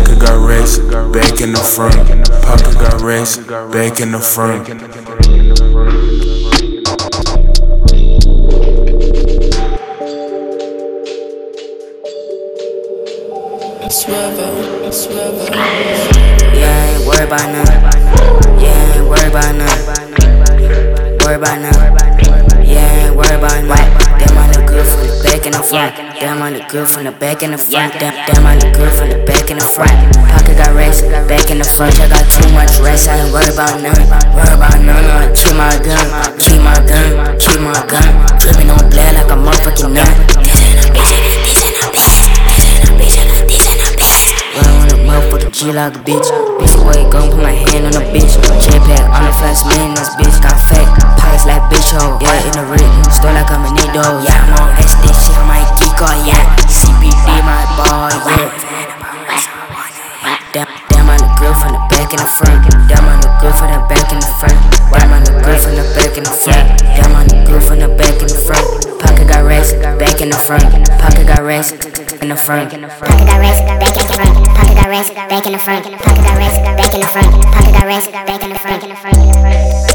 Pocket got racks, back in the front. Pocket got racks, back in the front. Yeah, I ain't worried about none. Yeah, I ain't worried about none. Worried about none. Yeah, I ain't worried about none. Damn, I look good from the back and the front. Damn, I look good from the back and the front. Damn, I look good from the back and the front. Pocket got racks, back in the front. I got too much racks, I ain't worried about none. Worried about none. I keep my gun, keep my gun, keep my gun. Dripping on black like a motherfucking nut. G like a bitch. Bitch, away, gon' put my hand on the bitch. J-Pack on the flash, man, this bitch got fat. Pockets like bitch, ho. Yeah, in the rig, store like I'm a needle. Yeah, I'm on SD shit, I might geek all, yeah. CBD, my ball, yeah. Damn, I look good from the back and the front. Damn, I look good from the back and the front. Damn, I look good from the back and the front. Damn, I look good from the back and the front. Pocket got racks, back in the front. Pocket got racks in the front. Pocket got racks, back in the front. Pocket got racks, back in the front. Pocket got racks, back in the front. Pocket got racks, back in the front.